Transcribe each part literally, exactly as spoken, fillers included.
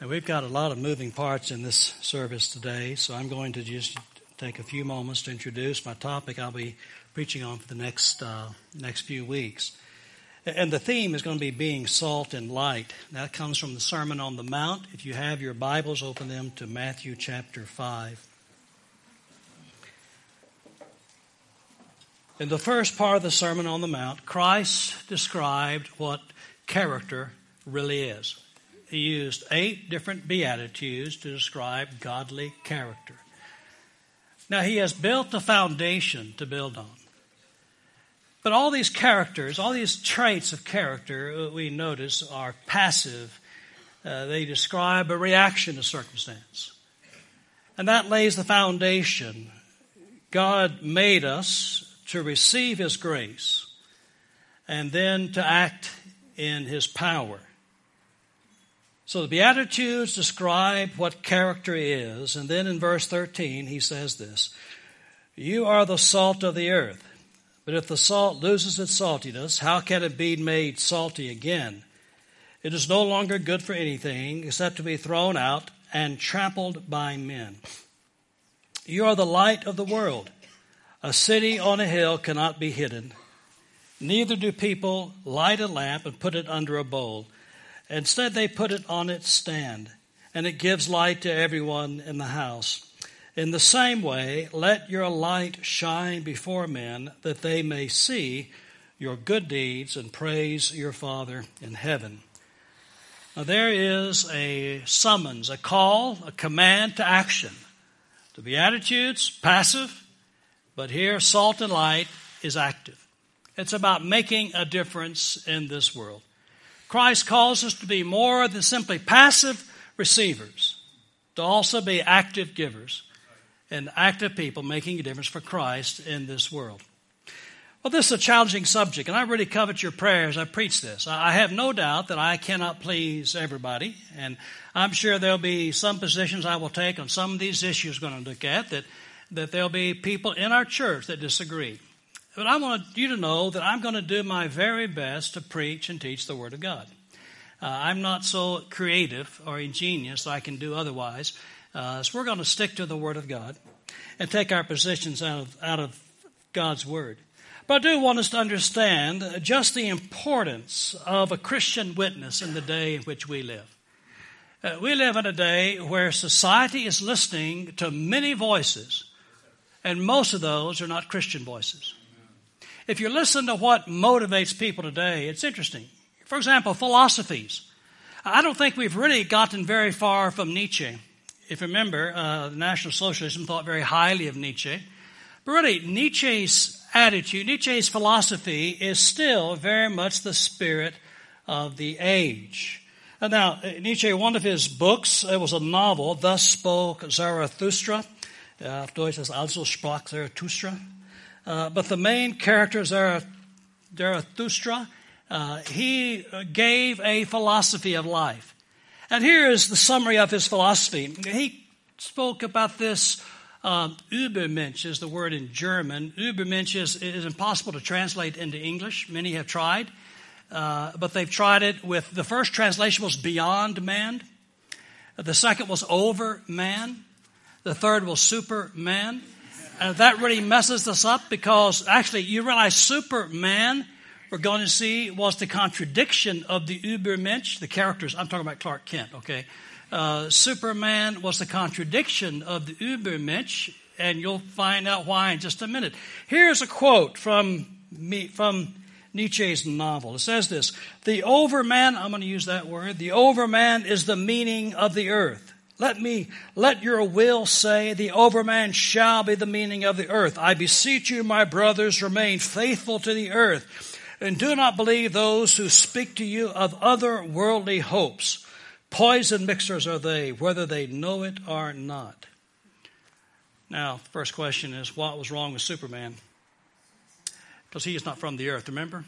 And we've got a lot of moving parts in this service today, so I'm going to just take a few moments to introduce my topic I'll be preaching on for the next uh, next few weeks. And the theme is going to be being salt and light. That comes from the Sermon on the Mount. If you have your Bibles, open them to Matthew chapter five. In the first part of the Sermon on the Mount, Christ described what character really is. He used eight different beatitudes to describe godly character. Now, he has built a foundation to build on. But all these characters, all these traits of character, we notice, are passive. Uh, they describe a reaction to circumstance. And that lays the foundation. God made us to receive His grace and then to act in His power. So the Beatitudes describe what character is, and then in verse thirteen he says this, "You are the salt of the earth, but if the salt loses its saltiness, how can it be made salty again? It is no longer good for anything except to be thrown out and trampled by men. You are the light of the world. A city on a hill cannot be hidden. Neither do people light a lamp and put it under a bowl. Instead, they put it on its stand, and it gives light to everyone in the house. In the same way, let your light shine before men, that they may see your good deeds and praise your Father in heaven." Now, there is a summons, a call, a command to action. The Beatitudes, passive, but here, salt and light is active. It's about making a difference in this world. Christ calls us to be more than simply passive receivers, to also be active givers and active people making a difference for Christ in this world. Well, this is a challenging subject, and I really covet your prayers. I preach this. I have no doubt that I cannot please everybody, and I'm sure there'll be some positions I will take on some of these issues we're going to look at that, that there'll be people in our church that disagree. But I want you to know that I'm going to do my very best to preach and teach the Word of God. Uh, I'm not so creative or ingenious that I can do otherwise. Uh, so we're going to stick to the Word of God and take our positions out of, out of God's Word. But I do want us to understand just the importance of a Christian witness in the day in which we live. Uh, we live in a day where society is listening to many voices, and most of those are not Christian voices. If you listen to what motivates people today, it's interesting. For example, philosophies. I don't think we've really gotten very far from Nietzsche. If you remember, uh, the National Socialism thought very highly of Nietzsche. But really, Nietzsche's attitude, Nietzsche's philosophy is still very much the spirit of the age. And now, Nietzsche, one of his books, it was a novel, Thus Spoke Zarathustra. Uh, auf Deutsch ist also sprach Zarathustra. Uh, but the main character, Zarathustra, uh, he gave a philosophy of life. And here is the summary of his philosophy. He spoke about this, um, Übermensch is the word in German. Übermensch is, is impossible to translate into English. Many have tried. Uh, but they've tried it with, the first translation was beyond man. The second was over man. The third was superman. Uh, that really messes us up because actually you realize Superman, we're going to see, was the contradiction of the Übermensch, the characters. I'm talking about Clark Kent, okay? Uh, Superman was the contradiction of the Übermensch, and you'll find out why in just a minute. Here's a quote from me, from Nietzsche's novel. It says this, "The overman," I'm going to use that word, "the overman is the meaning of the earth. Let me, let your will say, the overman shall be the meaning of the earth. I beseech you, my brothers, remain faithful to the earth, and do not believe those who speak to you of other worldly hopes. Poison mixers are they, whether they know it or not." Now, the first question is, what was wrong with Superman? Because he is not from the earth, remember?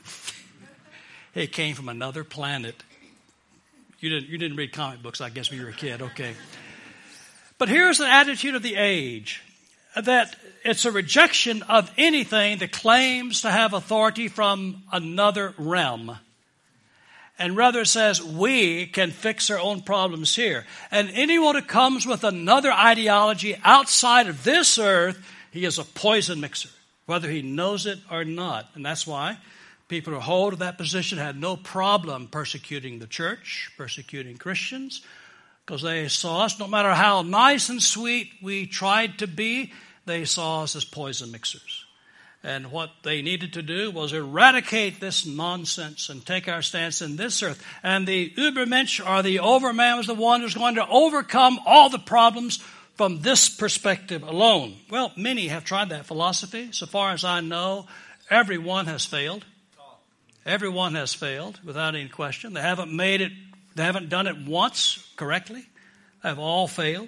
He came from another planet. You didn't, you didn't read comic books, I guess, when you were a kid. Okay. But here's the attitude of the age, that it's a rejection of anything that claims to have authority from another realm. And rather it says we can fix our own problems here. And anyone who comes with another ideology outside of this earth, he is a poison mixer, whether he knows it or not. And that's why people who hold that position had no problem persecuting the church, persecuting Christians, because they saw us, no matter how nice and sweet we tried to be, they saw us as poison mixers. And what they needed to do was eradicate this nonsense and take our stance in this earth. And the Übermensch, or the overman, was the one who's going to overcome all the problems from this perspective alone. Well, many have tried that philosophy. So far as I know, everyone has failed. Everyone has failed, without any question. They haven't made it, they haven't done it once correctly. They have all failed.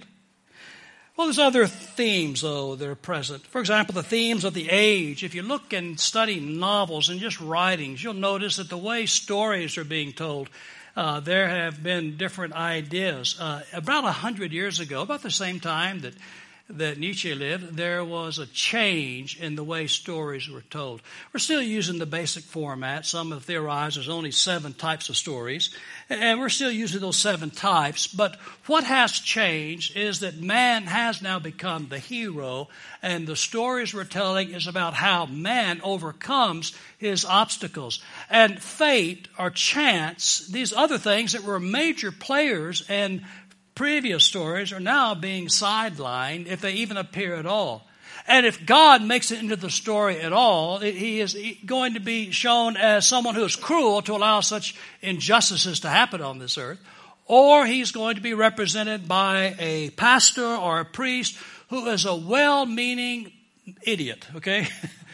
Well, there's other themes, though, that are present. For example, the themes of the age. If you look and study novels and just writings, you'll notice that the way stories are being told, uh, there have been different ideas. Uh, about a hundred years ago, about the same time that that Nietzsche lived, there was a change in the way stories were told. We're still using the basic format. Some have theorized there's only seven types of stories, and we're still using those seven types. But what has changed is that man has now become the hero, and the stories we're telling is about how man overcomes his obstacles. And fate or chance, these other things that were major players and previous stories are now being sidelined if they even appear at all. And if God makes it into the story at all, he is going to be shown as someone who is cruel to allow such injustices to happen on this earth, or he's going to be represented by a pastor or a priest who is a well-meaning idiot, okay?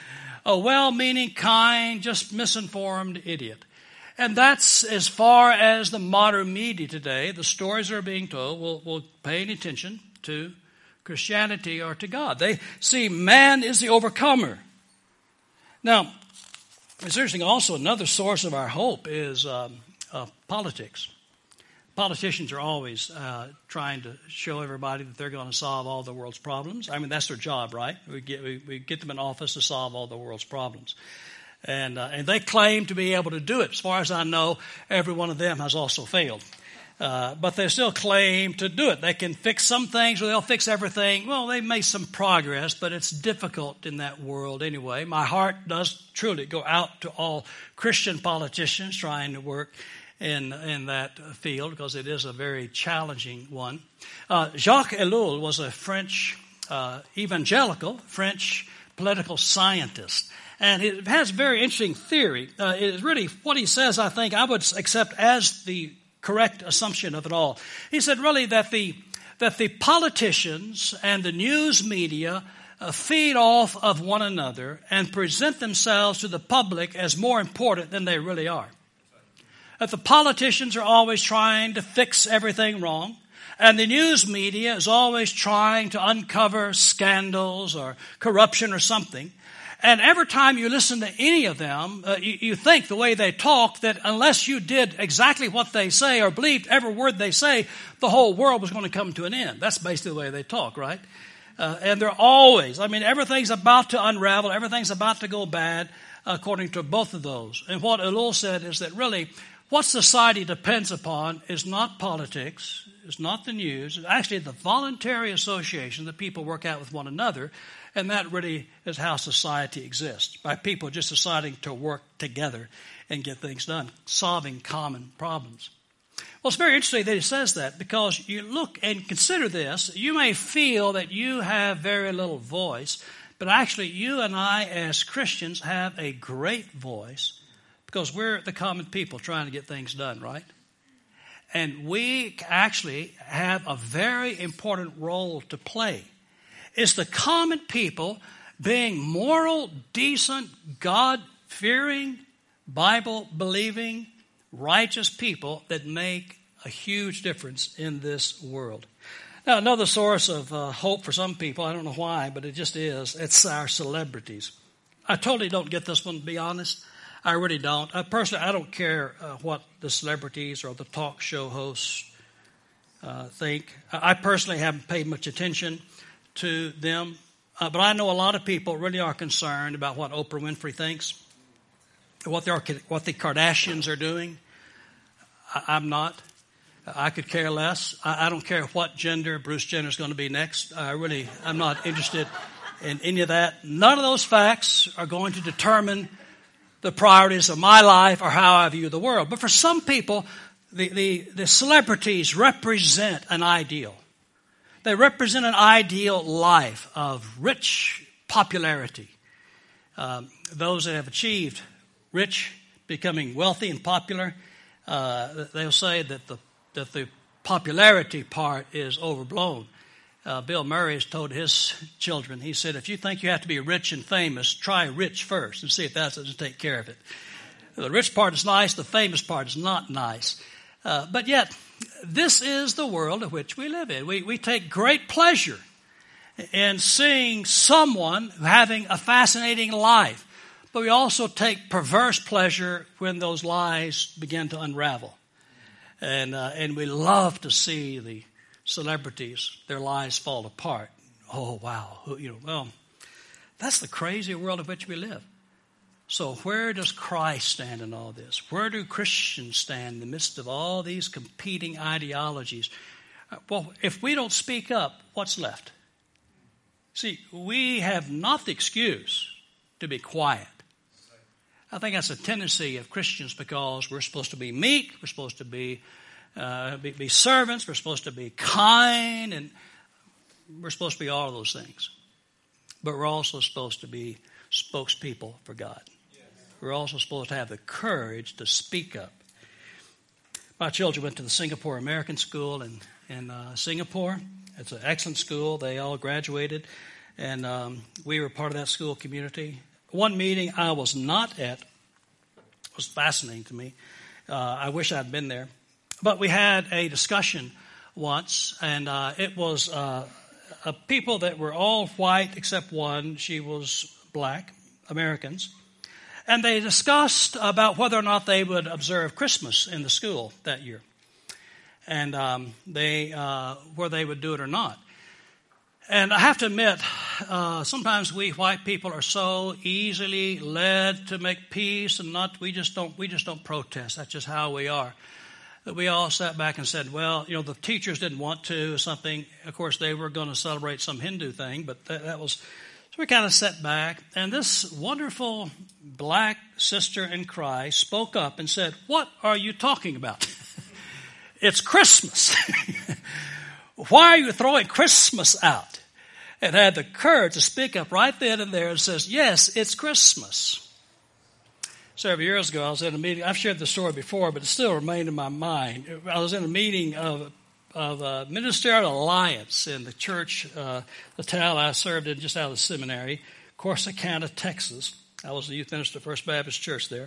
A well-meaning, kind, just misinformed idiot. And that's as far as the modern media today, the stories that are being told, will, will pay any attention to Christianity or to God. They see man is the overcomer. Now, it's interesting also, another source of our hope is um, uh, politics. Politicians are always uh, trying to show everybody that they're going to solve all the world's problems. I mean, that's their job, right? We get, we, we get them in office to solve all the world's problems. And uh, and they claim to be able to do it. As far as I know, every one of them has also failed. Uh, but they still claim to do it. They can fix some things, or they'll fix everything. Well, they made some progress, but it's difficult in that world anyway. My heart does truly go out to all Christian politicians trying to work in in that field, because it is a very challenging one. Uh, Jacques Ellul was a French uh, evangelical, French political scientist. And it has a very interesting theory. Uh, it is really what he says, I think, I would accept as the correct assumption of it all. He said really that the that the politicians and the news media uh, feed off of one another and present themselves to the public as more important than they really are. That the politicians are always trying to fix everything wrong, and the news media is always trying to uncover scandals or corruption or something. And every time you listen to any of them, uh, you, you think the way they talk that unless you did exactly what they say or believed every word they say, the whole world was going to come to an end. That's basically the way they talk, right? Uh, and they're always, I mean, everything's about to unravel. Everything's about to go bad, according to both of those. And what Ellul said is that really what society depends upon is not politics, it's not the news, it's actually the voluntary association that people work out with one another. And that really is how society exists, by people just deciding to work together and get things done, solving common problems. Well, it's very interesting that he says that, because you look and consider this. You may feel that you have very little voice, but actually you and I as Christians have a great voice, because we're the common people trying to get things done, right? And we actually have a very important role to play. It's the common people being moral, decent, God-fearing, Bible-believing, righteous people that make a huge difference in this world. Now, another source of uh, hope for some people, I don't know why, but it just is, it's our celebrities. I totally don't get this one, to be honest. I really don't. I personally, I don't care uh, what the celebrities or the talk show hosts uh, think. I personally haven't paid much attention to them. Uh, but I know a lot of people really are concerned about what Oprah Winfrey thinks, what, they are, what the Kardashians are doing. I, I'm not. I could care less. I, I don't care what gender Bruce Jenner is going to be next. I really, I'm not interested in any of that. None of those facts are going to determine the priorities of my life or how I view the world. But for some people, the, the, the celebrities represent an ideal. They represent an ideal life of rich popularity. Um, those that have achieved rich, becoming wealthy and popular, uh, they'll say that the that the popularity part is overblown. Uh, Bill Murray has told his children, he said, if you think you have to be rich and famous, try rich first and see if that doesn't take care of it. The rich part is nice, the famous part is not nice. Uh, but yet, this is the world in which we live in. We, we take great pleasure in seeing someone having a fascinating life, but we also take perverse pleasure when those lies begin to unravel. And uh, and we love to see the celebrities, their lives fall apart. Oh, wow. You know, well, that's the crazy world in which we live. So where does Christ stand in all this? Where do Christians stand in the midst of all these competing ideologies? Well, if we don't speak up, what's left? See, we have not the excuse to be quiet. I think that's a tendency of Christians because we're supposed to be meek, we're supposed to be, uh, be, be servants, we're supposed to be kind, and we're supposed to be all of those things. But we're also supposed to be spokespeople for God. Yes. We're also supposed to have the courage to speak up. My children went to the Singapore American School in, in uh, Singapore. It's an excellent school. They all graduated, and um, we were part of that school community. One meeting I was not at was fascinating to me. Uh, I wish I'd been there. But we had a discussion once, and uh, it was uh, a people that were all white except one. She was black, Americans. And they discussed about whether or not they would observe Christmas in the school that year, and um, they uh, whether they would do it or not. And I have to admit, uh, sometimes we white people are so easily led to make peace, and not we just don't we just don't protest. That's just how we are. That we all sat back and said, well, you know, the teachers didn't want to or something. Of course, they were going to celebrate some Hindu thing, but that, that was so we kind of sat back. And this wonderful black sister in Christ spoke up and said, "What are you talking about? It's Christmas." Why are you throwing Christmas out? And had the courage to speak up right then and there and says, yes, it's Christmas. Several years ago, I was in a meeting. I've shared the story before, but it still remained in my mind. I was in a meeting of, of a ministerial alliance in the church, uh, the town I served in just out of the seminary, Corsicana, Texas. I was the youth minister at First Baptist Church there.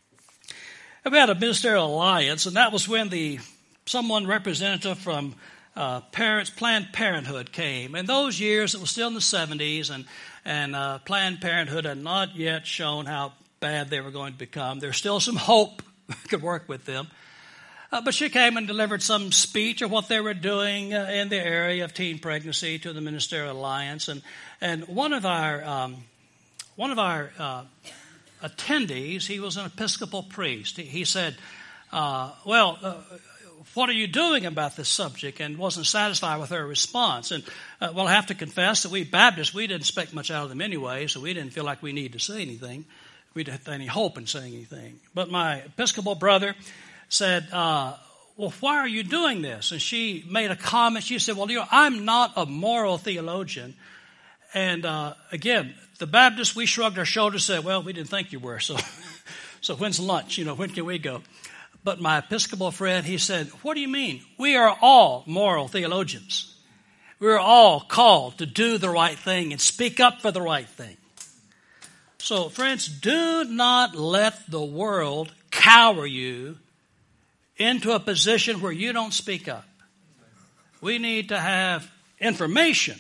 And we had a ministerial alliance, and that was when the someone representative from Uh, parents, Planned Parenthood came. In those years, it was still in the seventies, and, and uh, Planned Parenthood had not yet shown how bad they were going to become. There's still some hope we could work with them. Uh, but she came and delivered some speech of what they were doing uh, in the area of teen pregnancy to the Ministerial Alliance. And, and one of our, um, one of our uh, attendees, he was an Episcopal priest. He, he said, uh, well, uh, what are you doing about this subject? And wasn't satisfied with her response. And, uh, well, I have to confess that we Baptists, we didn't expect much out of them anyway, so we didn't feel like we needed to say anything. We didn't have any hope in saying anything. But my Episcopal brother said, uh, well, why are you doing this? And she made a comment. She said, well, you know, I'm not a moral theologian. And, uh, again, the Baptists, we shrugged our shoulders and said, well, we didn't think you were, so, so when's lunch? You know, when can we go? But my Episcopal friend, he said, what do you mean? We are all moral theologians. We're all called to do the right thing and speak up for the right thing. So, friends, do not let the world cower you into a position where you don't speak up. We need to have information.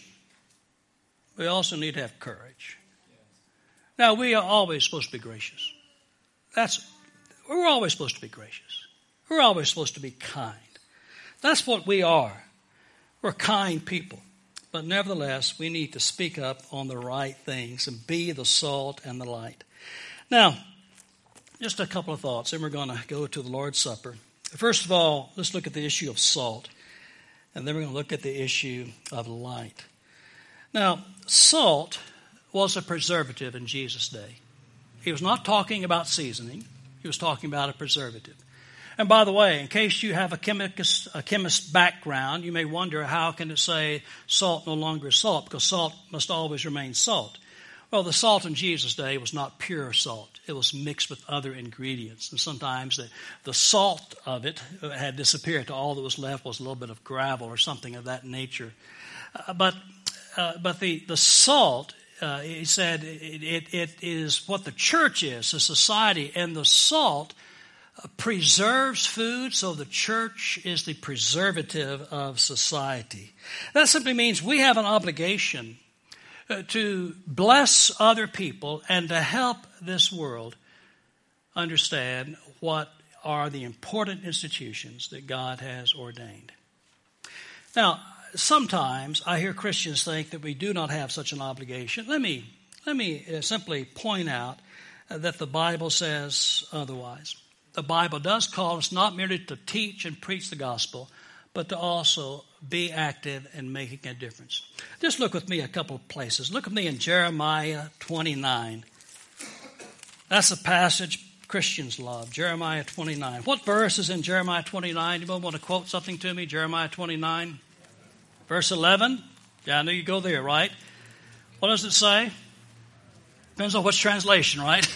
We also need to have courage. Now, we are always supposed to be gracious. That's We're always supposed to be gracious. We're always supposed to be kind. That's what we are. We're kind people. But nevertheless, we need to speak up on the right things and be the salt and the light. Now, just a couple of thoughts, and we're going to go to the Lord's Supper. First of all, let's look at the issue of salt. And then we're going to look at the issue of light. Now, salt was a preservative in Jesus' day. He was not talking about seasoning. He was talking about a preservative. And by the way, in case you have a chemist, a chemist background, you may wonder how can it say salt no longer is salt, because salt must always remain salt. Well, the salt in Jesus' day was not pure salt. It was mixed with other ingredients. And sometimes the, the salt of it had disappeared. All that was left was a little bit of gravel or something of that nature. Uh, but uh, but the, the salt, uh, he said, it, it, it is what the church is, a society. And the salt preserves food, so the church is the preservative of society. That simply means we have an obligation uh, to bless other people and to help this world understand what are the important institutions that God has ordained. Now, sometimes I hear Christians think that we do not have such an obligation. Let me, let me uh, simply point out uh, that the Bible says otherwise. The Bible does call us not merely to teach and preach the gospel, but to also be active in making a difference. Just look with me a couple of places. Look with me in Jeremiah twenty-nine. That's a passage Christians love, Jeremiah twenty-nine. What verse is in Jeremiah twenty-nine? Anyone want to quote something to me? Jeremiah twenty-nine, verse eleven. Yeah, I know you go there, right? What does it say? Depends on which translation, right?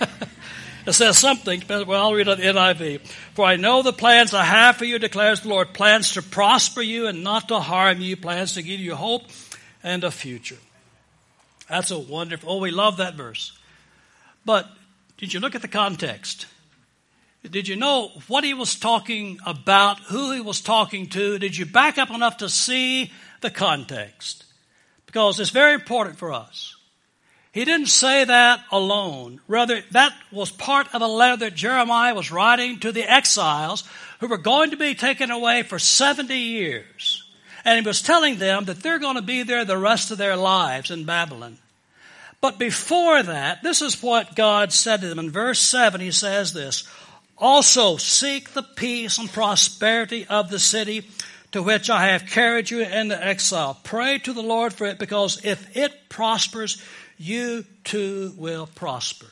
It says something, well, I'll read it in N I V. For I know the plans I have for you, declares the Lord, plans to prosper you and not to harm you, plans to give you hope and a future. That's a wonderful, oh, we love that verse. But did you look at the context? Did you know what he was talking about, who he was talking to? Did you back up enough to see the context? Because it's very important for us. He didn't say that alone. Rather, that was part of a letter that Jeremiah was writing to the exiles who were going to be taken away for seventy years. And he was telling them that they're going to be there the rest of their lives in Babylon. But before that, this is what God said to them. In verse seven, he says this, also seek the peace and prosperity of the city to which I have carried you into exile. Pray to the Lord for it, because if it prospers, you too will prosper.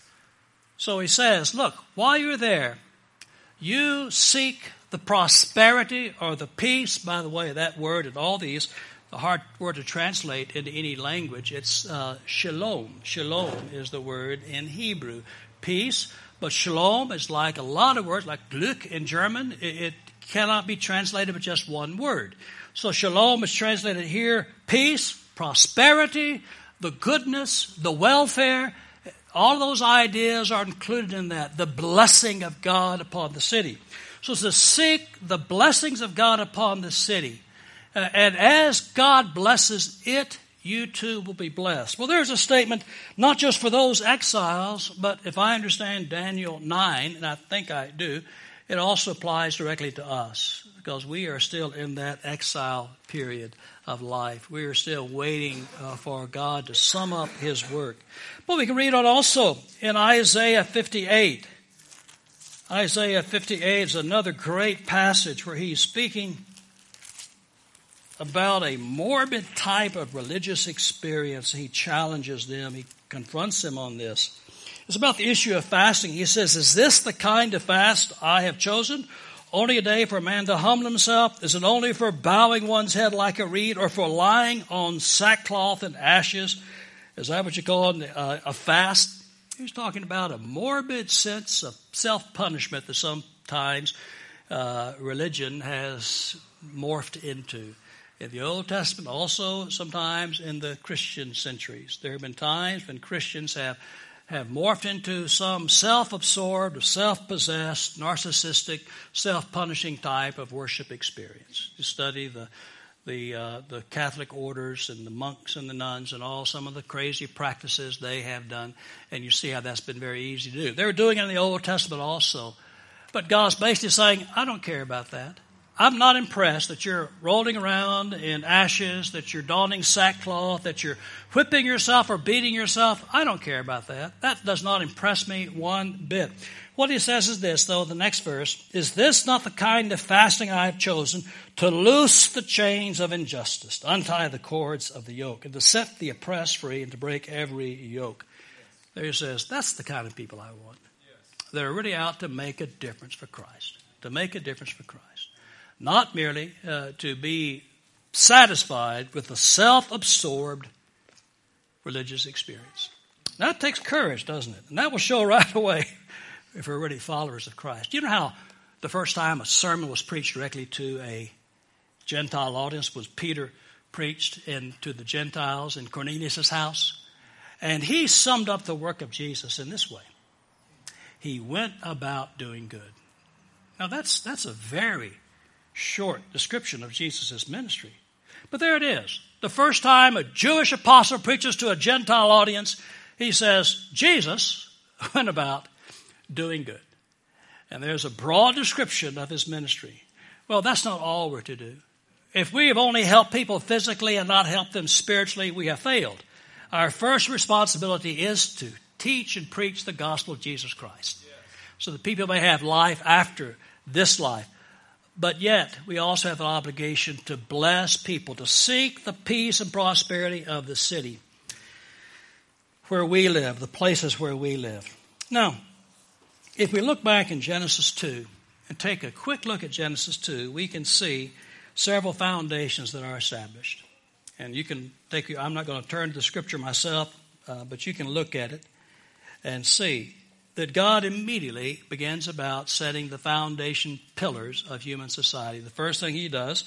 So he says, look, while you're there, you seek the prosperity or the peace. By the way, that word and all these, the hard word to translate into any language, it's uh, shalom. Shalom is the word in Hebrew. Peace, but shalom is like a lot of words, like Glück in German. It, it cannot be translated with just one word. So shalom is translated here, peace, prosperity, the goodness, the welfare, all those ideas are included in that. The blessing of God upon the city. So it's to seek the blessings of God upon the city. Uh, and as God blesses it, you too will be blessed. Well, there's a statement not just for those exiles, but if I understand Daniel nine, and I think I do, it also applies directly to us, because we are still in that exile period of life. We are still waiting uh, for God to sum up his work. But we can read on also in Isaiah fifty-eight. Isaiah fifty-eight is another great passage where he's speaking about a morbid type of religious experience. He challenges them. He confronts them on this. It's about the issue of fasting. He says, is this the kind of fast I have chosen? Only a day for a man to humble himself? Is it only for bowing one's head like a reed, or for lying on sackcloth and ashes? Is that what you call a, a fast? He's talking about a morbid sense of self-punishment that sometimes uh, religion has morphed into. In the Old Testament, also sometimes in the Christian centuries, there have been times when Christians have have morphed into some self-absorbed, self-possessed, narcissistic, self-punishing type of worship experience. You study the the uh, the Catholic orders and the monks and the nuns and all some of the crazy practices they have done, and you see how that's been very easy to do. They were doing it in the Old Testament also. But God's basically saying, I don't care about that. I'm not impressed that you're rolling around in ashes, that you're donning sackcloth, that you're whipping yourself or beating yourself. I don't care about that. That does not impress me one bit. What he says is this, though, the next verse, is this not the kind of fasting I have chosen, to loose the chains of injustice, to untie the cords of the yoke, and to set the oppressed free, and to break every yoke. There he says, that's the kind of people I want. That are really out to make a difference for Christ, to make a difference for Christ. Not merely uh, to be satisfied with the self-absorbed religious experience. That takes courage, doesn't it? And that will show right away if we're really followers of Christ. Do you know how the first time a sermon was preached directly to a Gentile audience was Peter preached in, to the Gentiles in Cornelius' house? And he summed up the work of Jesus in this way. He went about doing good. Now that's that's a very short description of Jesus' ministry. But there it is. The first time a Jewish apostle preaches to a Gentile audience, he says, Jesus went about doing good. And there's a broad description of his ministry. Well, that's not all we're to do. If we have only helped people physically and not helped them spiritually, we have failed. Our first responsibility is to teach and preach the gospel of Jesus Christ, so that people may have life after this life. But yet, we also have an obligation to bless people, to seek the peace and prosperity of the city where we live, the places where we live. Now, if we look back in Genesis two and take a quick look at Genesis two, we can see several foundations that are established. And you can take, I'm not going to turn to the scripture myself, uh, but you can look at it and see that God immediately begins about setting the foundation pillars of human society. The first thing he does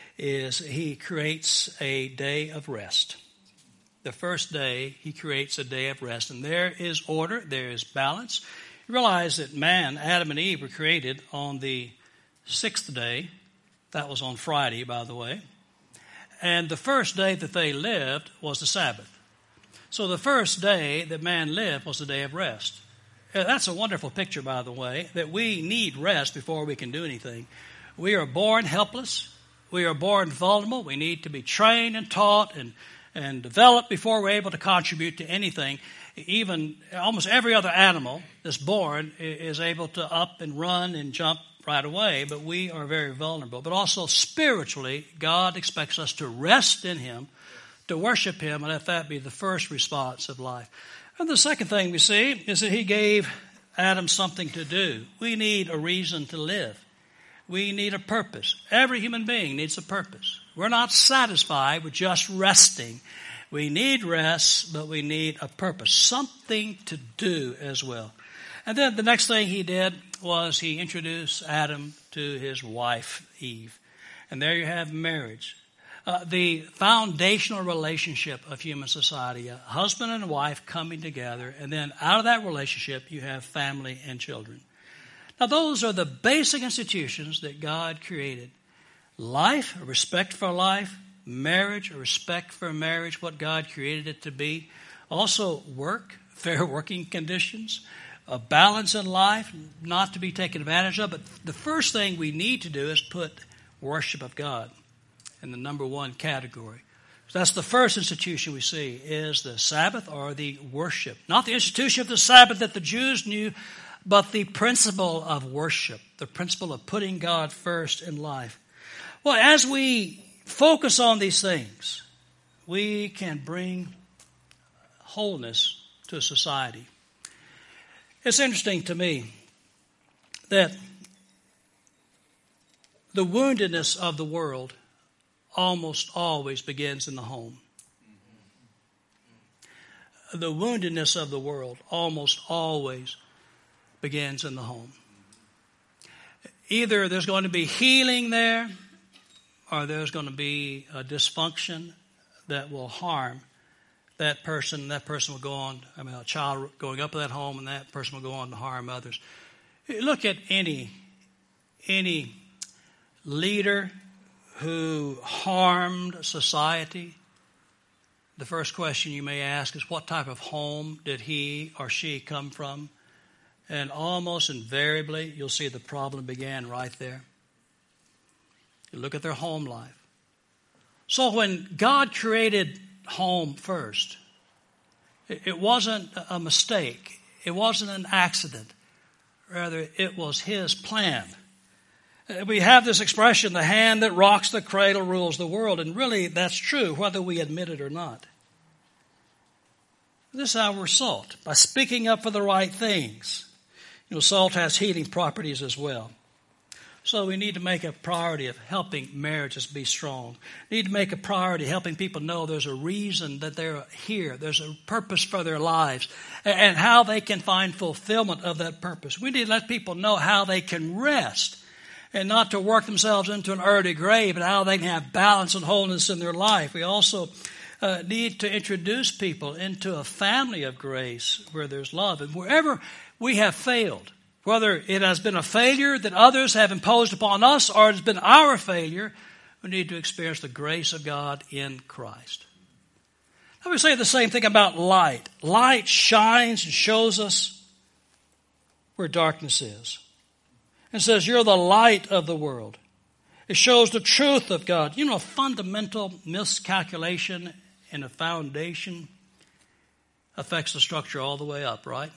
is he creates a day of rest. The first day, he creates a day of rest. And there is order, there is balance. You realize that man, Adam and Eve, were created on the sixth day. That was on Friday, by the way. And the first day that they lived was the Sabbath. So the first day that man lived was the day of rest. That's a wonderful picture, by the way, that we need rest before we can do anything. We are born helpless. We are born vulnerable. We need to be trained and taught and, and developed before we're able to contribute to anything. Even almost every other animal that's born is able to up and run and jump right away, but we are very vulnerable. But also spiritually, God expects us to rest in him, to worship him, and let that be the first response of life. And the second thing we see is that he gave Adam something to do. We need a reason to live. We need a purpose. Every human being needs a purpose. We're not satisfied with just resting. We need rest, but we need a purpose, something to do as well. And then the next thing he did was he introduced Adam to his wife, Eve. And there you have marriage. Uh, the foundational relationship of human society, a husband and wife coming together, and then out of that relationship you have family and children. Now those are the basic institutions that God created. Life, a respect for life, marriage, a respect for marriage, what God created it to be. Also work, fair working conditions, a balance in life, not to be taken advantage of. But the first thing we need to do is put worship of God in the number one category. So that's the first institution we see, is the Sabbath or the worship. Not the institution of the Sabbath that the Jews knew, but the principle of worship, the principle of putting God first in life. Well, as we focus on these things, we can bring wholeness to society. It's interesting to me that the woundedness of the world almost always begins in the home. The woundedness of the world almost always begins in the home. Either there's going to be healing there, or there's going to be a dysfunction that will harm that person. That person will go on, I mean, a child going up to that home, and that person will go on to harm others. Look at any, any leader who harmed society. The first question you may ask is, what type of home did he or she come from? And almost invariably, you'll see the problem began right there. You look at their home life. So when God created home first, it wasn't a mistake. It wasn't an accident. Rather, it was His plan. We have this expression, the hand that rocks the cradle rules the world. And really, that's true, whether we admit it or not. This is how we're salt, by speaking up for the right things. You know, salt has healing properties as well. So we need to make a priority of helping marriages be strong. We need to make a priority helping people know there's a reason that they're here. There's a purpose for their lives and how they can find fulfillment of that purpose. We need to let people know how they can rest and not to work themselves into an early grave, but how they can have balance and wholeness in their life. We also uh, need to introduce people into a family of grace where there's love. And wherever we have failed, whether it has been a failure that others have imposed upon us or it has been our failure, we need to experience the grace of God in Christ. I would say the same thing about light. Light shines and shows us where darkness is. It says, you're the light of the world. It shows the truth of God. You know, a fundamental miscalculation in a foundation affects the structure all the way up, right?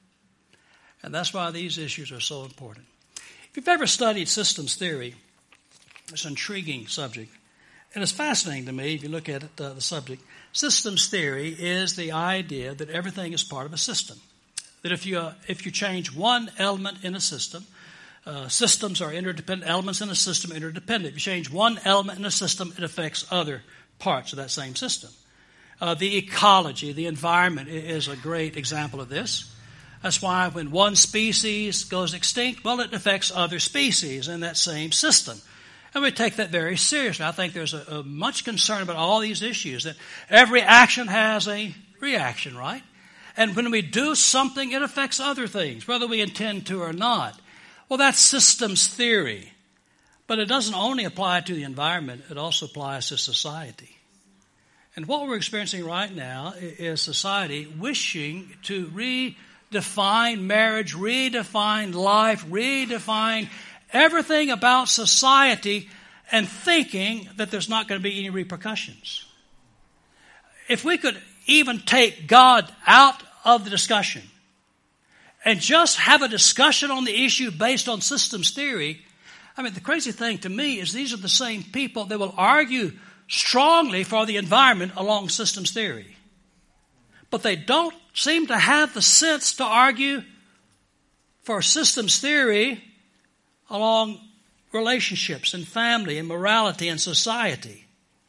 And that's why these issues are so important. If you've ever studied systems theory, it's an intriguing subject. And it's fascinating to me if you look at it, uh, the subject. Systems theory is the idea that everything is part of a system. That if you, uh, if you change one element in a system, uh, systems are interdependent, elements in a system are interdependent. If you change one element in a system, it affects other parts of that same system. Uh, the ecology, the environment is a great example of this. That's why when one species goes extinct, well, it affects other species in that same system. And we take that very seriously. I think there's a, a much concern about all these issues, that every action has a reaction, right? And when we do something, it affects other things, whether we intend to or not. Well, that's systems theory. But it doesn't only apply to the environment, it also applies to society. And what we're experiencing right now is society wishing to redefine marriage, redefine life, redefine everything about society, and thinking that there's not going to be any repercussions. If we could even take God out of the discussion and just have a discussion on the issue based on systems theory, I mean, the crazy thing to me is these are the same people that will argue strongly for the environment along systems theory. But they don't seem to have the sense to argue for systems theory along relationships and family and morality and society.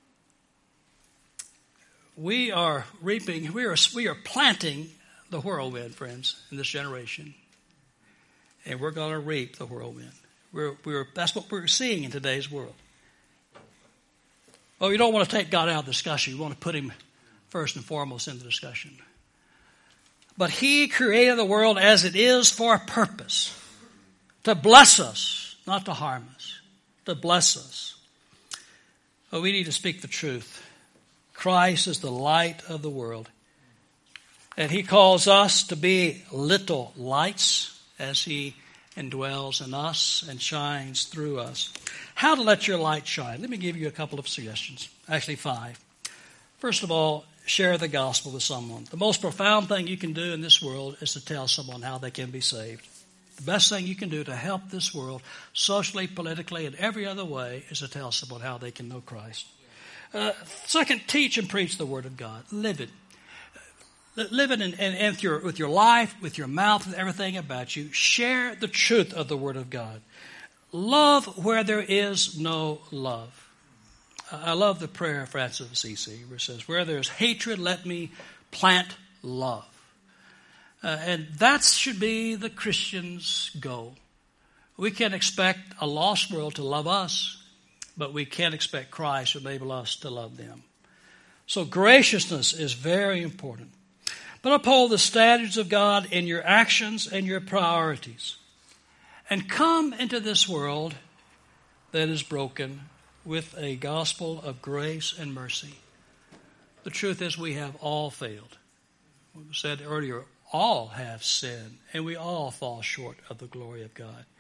We are reaping, we are, we are planting the whirlwind, friends, in this generation. And we're going to reap the whirlwind. We're, we're, that's what we're seeing in today's world. Well, you don't want to take God out of the discussion. You want to put Him first and foremost in the discussion. But He created the world as it is for a purpose. To bless us, not to harm us. To bless us. Well, we need to speak the truth. Christ is the light of the world. And He calls us to be little lights as He indwells in us and shines through us. How to let your light shine? Let me give you a couple of suggestions. Actually, five. First of all, share the gospel with someone. The most profound thing you can do in this world is to tell someone how they can be saved. The best thing you can do to help this world, socially, politically, and every other way, is to tell someone how they can know Christ. Uh, second, teach and preach the Word of God. Live it. Live it in, in, in with, your, with your life, with your mouth, with everything about you. Share the truth of the Word of God. Love where there is no love. I love the prayer of Francis of Assisi, where it says, where there's hatred, let me plant love. Uh, and that should be the Christian's goal. We can't expect a lost world to love us, but we can't expect Christ to enable us to love them. So graciousness is very important. But uphold the standards of God in your actions and your priorities. And come into this world that is broken with a gospel of grace and mercy. The truth is we have all failed. We said earlier, all have sinned, and we all fall short of the glory of God.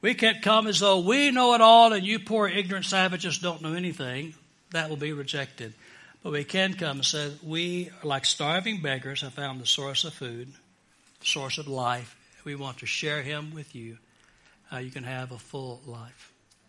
We can't come as though we know it all and you poor ignorant savages don't know anything. That will be rejected. But we can come and say, we are like starving beggars have found the source of food, the source of life. We want to share him with you. How you can have a full life.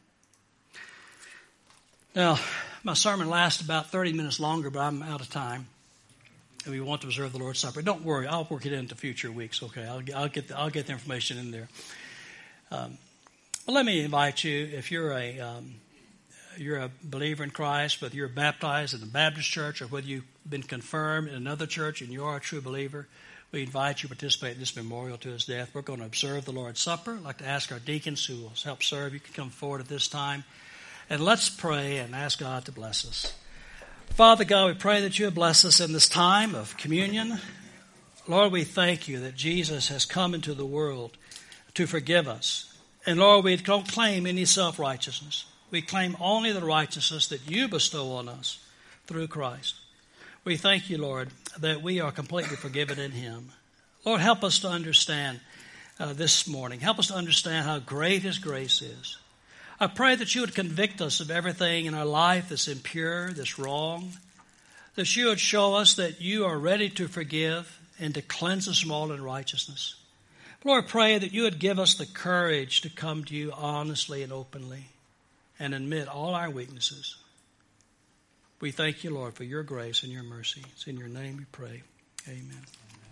Now, my sermon lasts about thirty minutes longer, but I'm out of time. And we want to observe the Lord's Supper. Don't worry, I'll work it into future weeks, okay? I'll, I'll, get, the, I'll get the information in there. Um, but let me invite you, if you're a... Um, you're a believer in Christ, whether you're baptized in the Baptist church or whether you've been confirmed in another church and you are a true believer, we invite you to participate in this memorial to his death. We're going to observe the Lord's Supper. I'd like to ask our deacons who will help serve. You can come forward at this time. And let's pray and ask God to bless us. Father God, we pray that you would bless us in this time of communion. Lord, we thank you that Jesus has come into the world to forgive us. And Lord, we don't claim any self-righteousness. We claim only the righteousness that you bestow on us through Christ. We thank you, Lord, that we are completely forgiven in him. Lord, help us to understand uh, this morning. Help us to understand how great his grace is. I pray that you would convict us of everything in our life that's impure, that's wrong, that you would show us that you are ready to forgive and to cleanse us from all unrighteousness. Lord, pray that you would give us the courage to come to you honestly and openly and admit all our weaknesses. We thank you, Lord, for your grace and your mercy. It's in your name we pray. Amen.